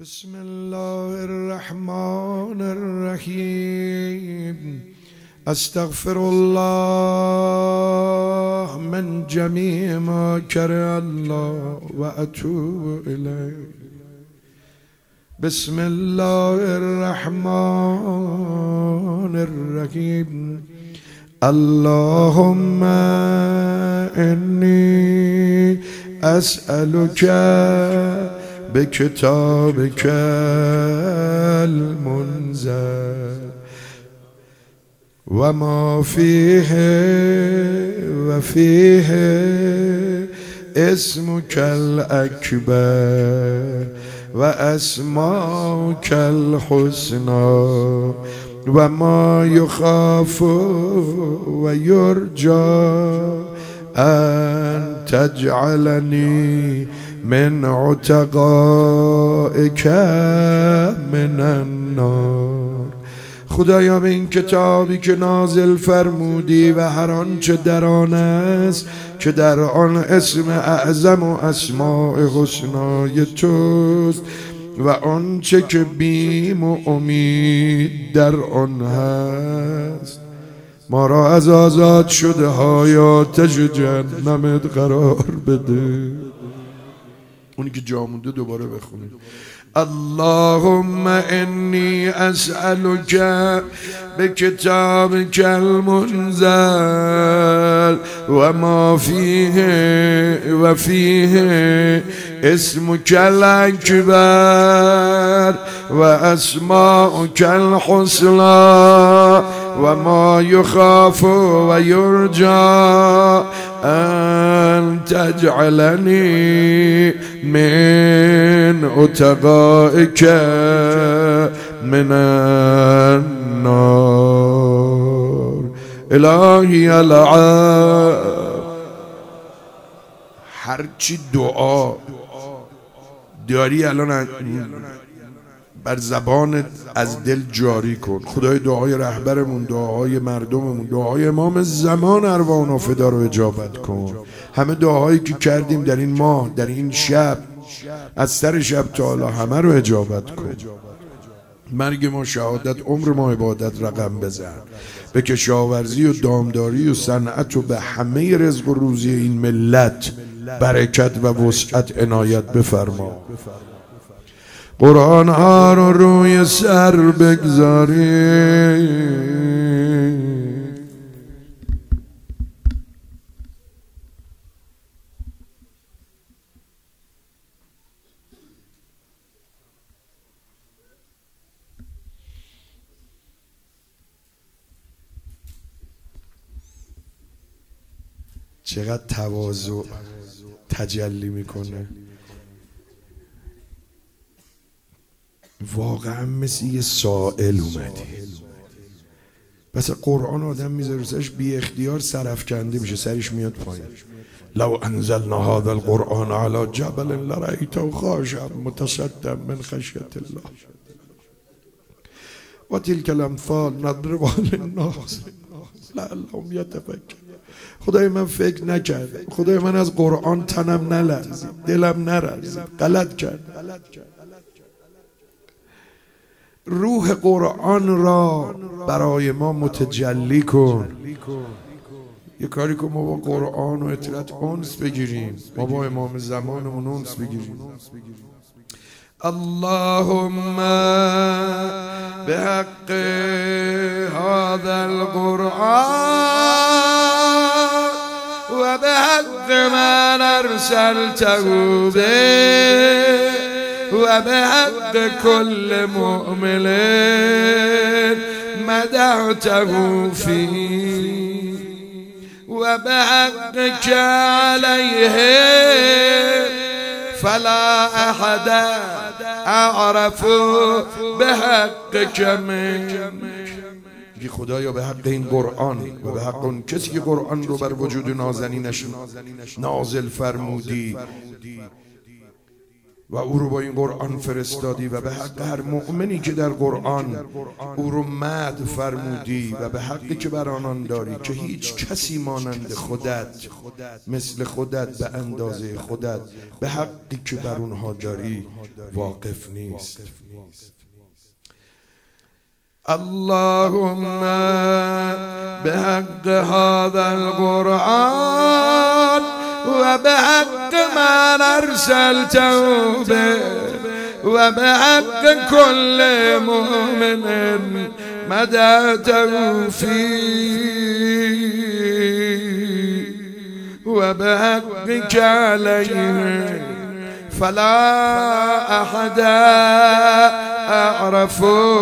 بسم الله الرحمن الرحيم. استغفر الله من جميع ما كره الله واتوب اليه. بسم الله الرحمن الرحيم. اللهم إني أسألك بكتابك المنزل وما فيه وفيه اسمك الأكبر وأسماؤك الحسنى وما يخاف ويرجى أن تجعلني من عتقائك من النار. خدایا به این کتابی که نازل فرمودی و هر آنچه در آن است که در آن اسم اعظم و اسماء حسنای توست و آنچه که بیم و امید در آن هست، ما را از آزاد شده های آتش جهنمت قرار بده. اونی که جا مونده دوباره بخونید. اللهم إني أسألك بكتابك المنزل وما فيه وفيه اسمك الأكبر وأسماؤك الحسنى وما يخاف ويرجى أن تجعلني من عتقائك من النار. إلهي العالم، هرچی دعا داری الان بر زبانت از دل جاری کن. خدای دعای رهبرمون، دعای مردممون، دعای امام زمان ارواحنا فدا رو اجابت کن. همه دعاهایی که کردیم در این ماه، در این شب، از سر شب تا حالا، همه رو اجابت کن. مرگ ما شهادت، عمر ما عبادت رقم بزن. به کشاورزی و دامداری و صنعت و به همه رزق و روزی این ملت برکت و وسعت عنایت بفرما. قرآن ها رو روی سر بگذاری. چقدر تواضع تجلی میکنه. واقعا مثل یه سائل اومدی. بس قرآن آدم میذاره سرش بی اختیار سرافکنده میشه، سرش میاد پایین. لو انزلنا هذا القرآن على جبل لرأيته خاشعا متصدعا من خشية الله وتلك الامثال نضربها للناس لعلهم يتفکرون. خدای من فکر نکردم، خدای من از قرآن تنم نلرزید، دلم نلرزید، غلط کرد. روح قرآن را برای ما متجلی کن. یه کاری کن ما با قرآن و اطلاعات انس بگیریم، ما با امام زمانمون انس بگیریم. اللهم بحق هذا القرآن و بحق من ارسلته به و بحق كل مؤمن مدحته فيه و بحقك عليه فلا احد اعرف بحقك منك. خدایا به حق این قرآن و به حق اون کسی که قرآن رو بر وجود نازنینش نازل فرمودی و او رو با این قرآن فرستادی و به حق هر مؤمنی که در قرآن او رو مدح فرمودی و به حقی که بر آنان داری که هیچ کسی مانند خودت، مثل خودت، به اندازه خودت به حقی که بر اونها داری واقف نیست. اللهم بحق هذا القرآن وبحق من أرسلته به وبحق كل مؤمن مدحته فيه وبحقك عليه فلا أحد أعرف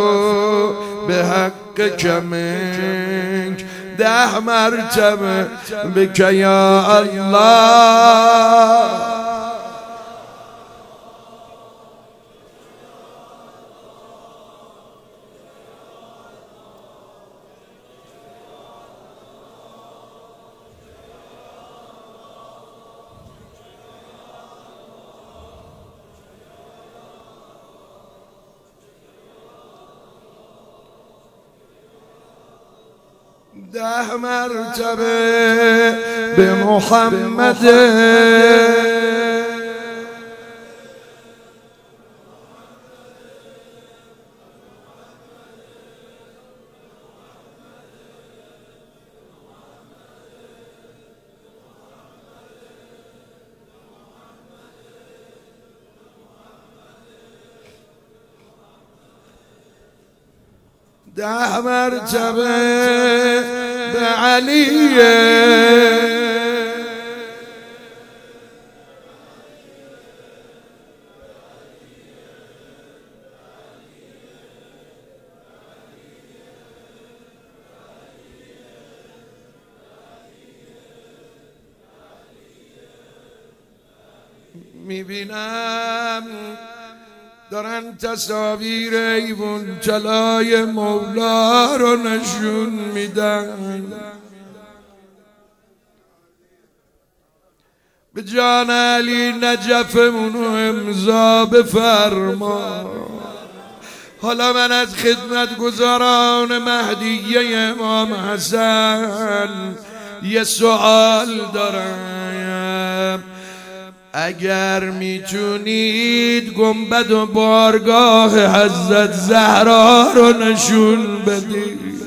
بحقك منك 10 مرتبه بك يا الله. ده مرتبه به محمد ده مرتبه به علیه میبینم دارن تصاویر ایوون جلای مولا رو نشون میدن. به جان علی نجفمونو امضا بفرما. حالا من از خدمتگزاران مهدیه امام حسن یه سوال دارم. اگر میتونید گنبد و بارگاه حضرت زهرا رو نشون بدید.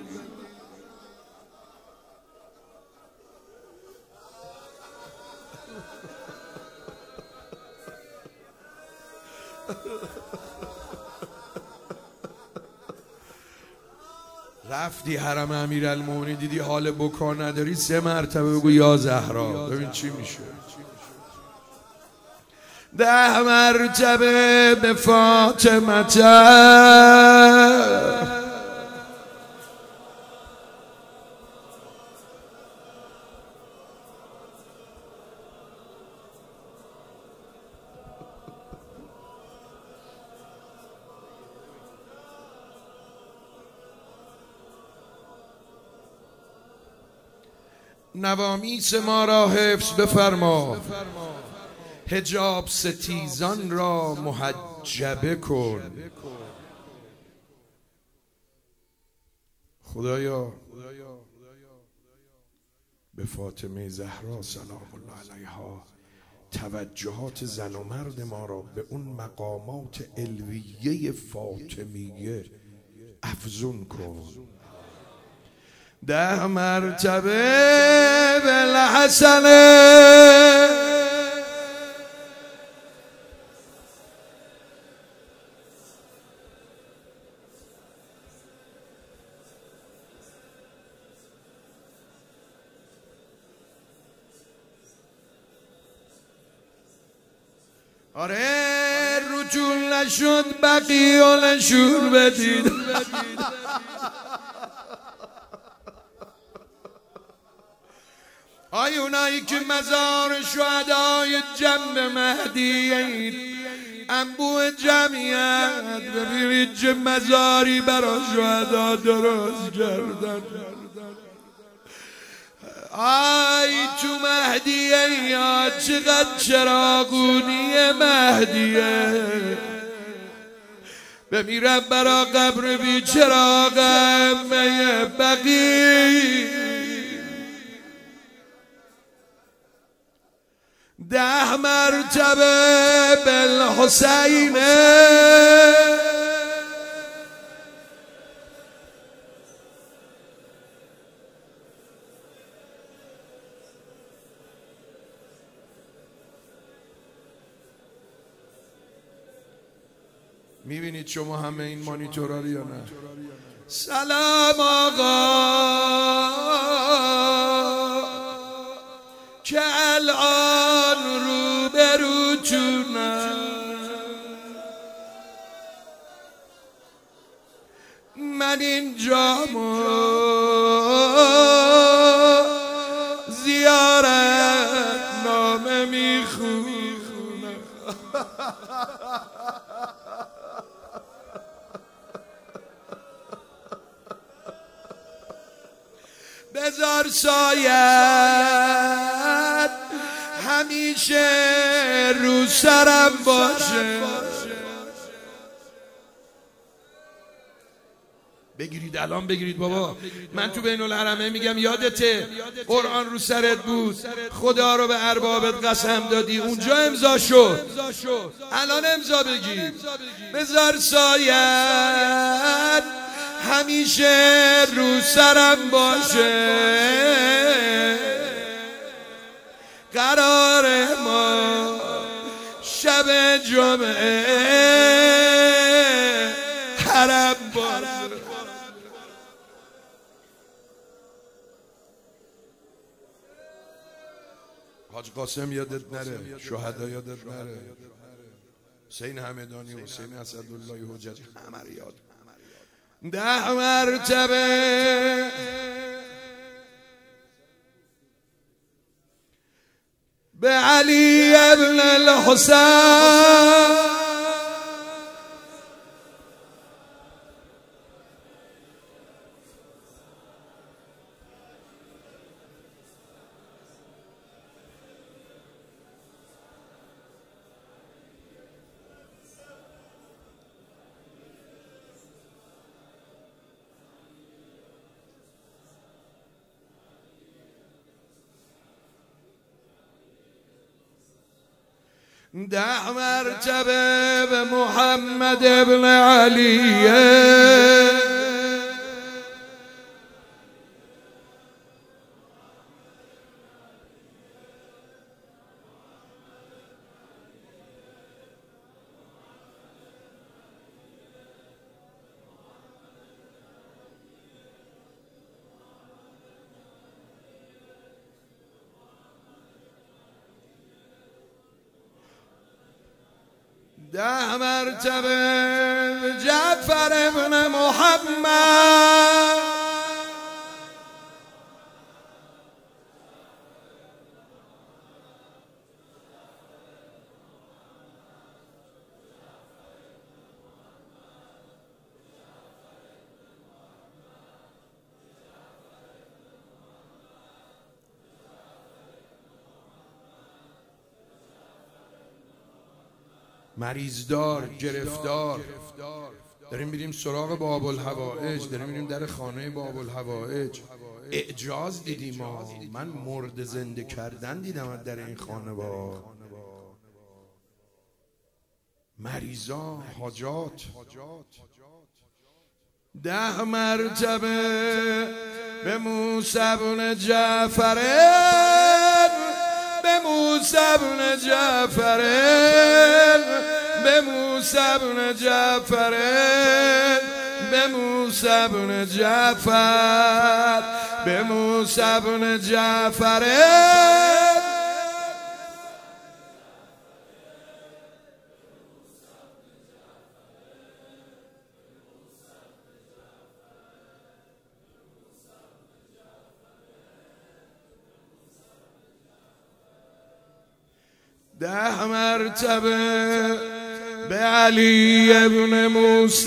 رفتی حرم امیرالمومنین دیدی حال بکا نداری 3 مرتبه بگو یا زهرا ببین چی میشه. 10 مرتبه به فاطمه نوامیس ما را حفظ بفرما. حجاب ستیزان را محجبه کن. خدایا به فاطمه زهرا سلام الله علیها توجهات زن و مرد ما را به اون مقامات علویه فاطمیه افزون کن. 10 مرتبه بالحسنه آره رجوع نشد بقیه نشون بدید. آی اونایی که مزار شهدای جنب مهدی انبوه جمعیت ببینید چه مزاری برای شهدا درست کردن. آی تو مهدیه یا چقدر چراغونی مهدیه، بمیرم برا قبر بی چراغم بقی 10 مرتبه بالحسین میبینید شما همه این مانیتورا رو یا نه؟ سلام آقا که الان روبروتونم، من اینجامو زیارت نامه میخونم. بذار سایت همیشه رو سرم باشه. بگیرید الان بگیرید بابا، من تو بین الحرمین میگم یادته قرآن رو سرت بود، خدا رو به اربابت قسم دادی، اونجا امضا شد، الان امضا بگیر. بذار سایت همیشه رو سرم باشه، قرار ما شب جمعه حرم باشه. حاج قاسم یادت نره، شهدا یادت نره، حسین همدانی، حسین اسدالله حجتی، همه رو یاد. 10 مرتبه به علی ابن الحسین ده مرتبه به محمد ابن علیه، ده مرتبه جعفر ابن محمد، مریضدار، گرفتار، داریم میریم سراغ باب الحوائج، داریم میریم در خانه باب الحوائج. اعجاز دیدیم ما، من مرد زنده کردن دیدم در این خانه با مریضان، حاجات. 10 مرتبه به موسی بن جعفر، به موسی بن جعفر، به موسی بن جعفر، به موسی بن جعفر، به موسی بن جعفر. ده مرتبه به علی ابن موسی،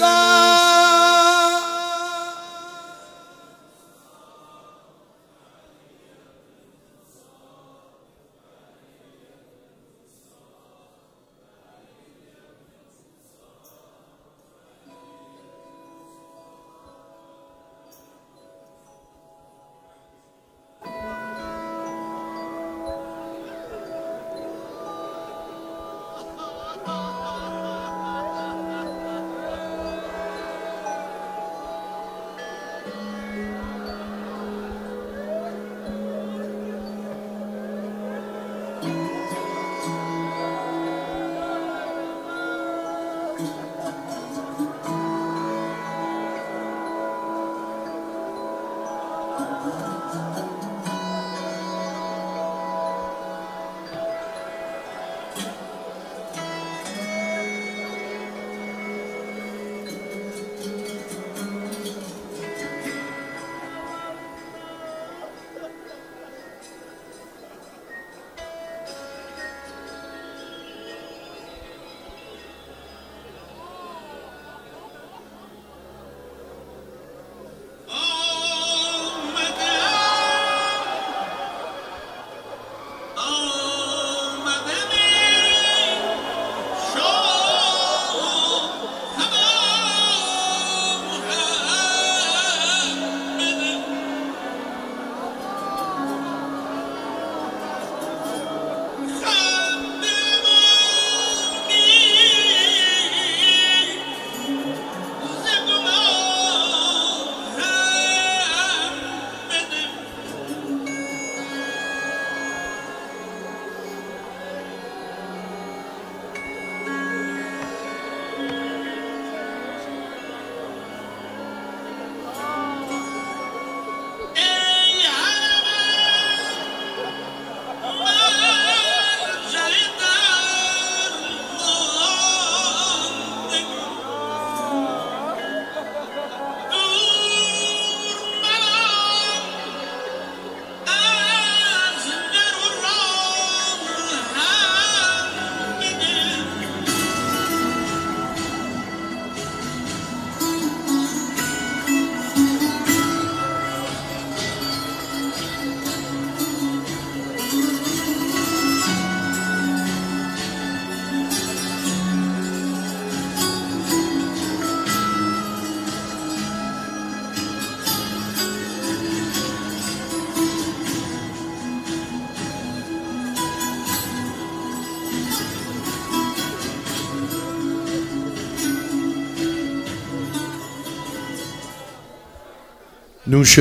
نوش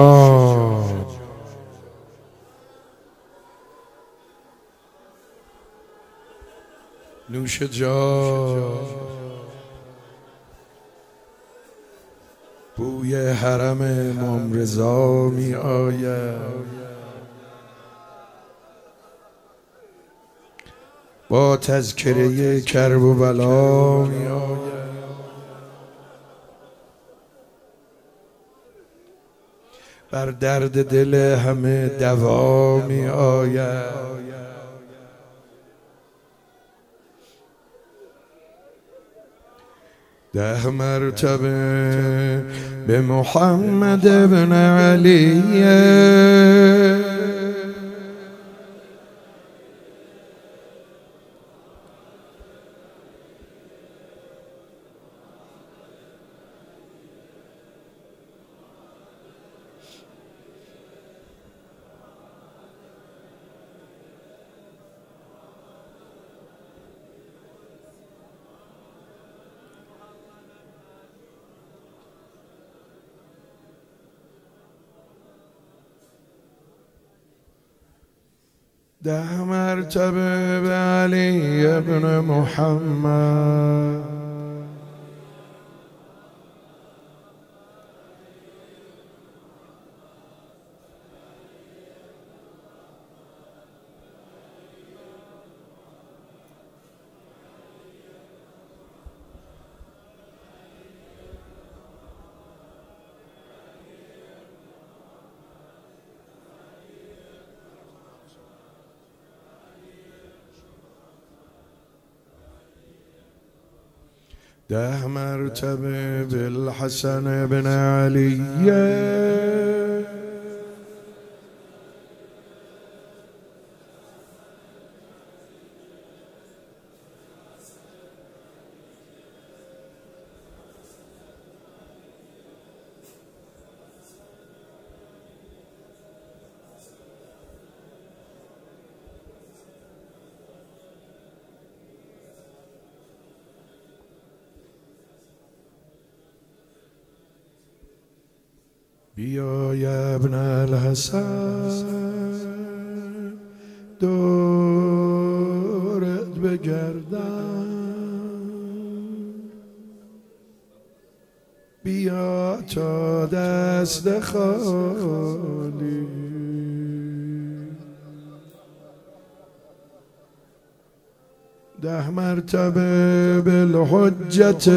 جان نوش جان بوی حرم امام رضا می آید با تذکره کرب و بلا می آید بر درد دل همه دوا می آید 10 مرتبه به محمد ابن علی ده مرتبه به علی ابن محمد ده مرتبه بالحسن بن علي بیا یا ابن الحسن دورت بگردم بیا تا دست خالی. ده مرتبه بالحجت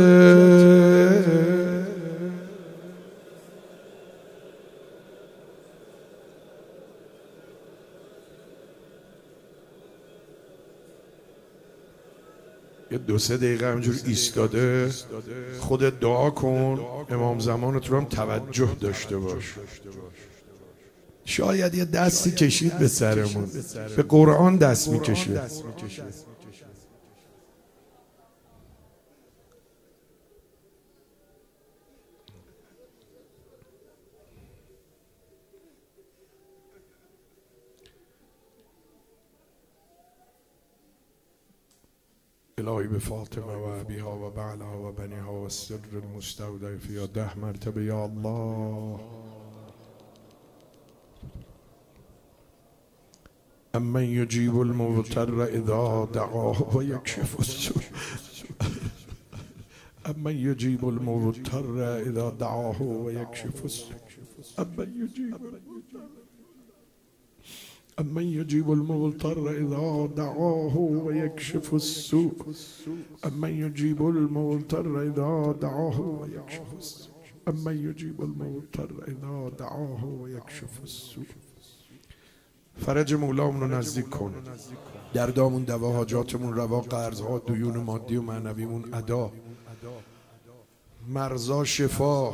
یه 2-3 دقیقه همجور ایستاده خودت دعا کن، امام زمانت رو هم توجه داشته باش. شاید یه دستی کشید به سرمون، به قرآن دست میکشید. الهی به فاطمه و ابیها و بعلها و بنیها و السر المستودع فیها 10 مرتبه یا الله. امن یجیب المضطر اذا دعاه و یکشف السوء. امن یجیب المضطر اذا دعاه و یکشف السوء. امن یجیب المضطر اذا دعاه و یکشف السوء. امن یجیب المضطر اذا دعاه و یکشف السوء. امن یجیب المضطر اذا دعاه و یکشف السوء. فرج مولامون رو نزدیک کن، دردامون دوا، حاجاتمون روا، قرضها دیون مادی و معنویمون ادا، مرزا شفا،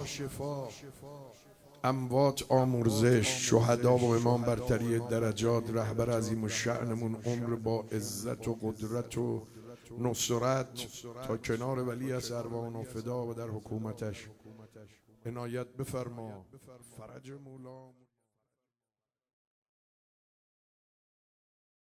اموات آمرزش، شهدا و امام برتری درجات، رهبر عظیم الشأنمون عمر با عزت و قدرت و نصرت تا کنار ولی از ارواحنا فدا و در حکومتش عنایت بفرما. فرج مولا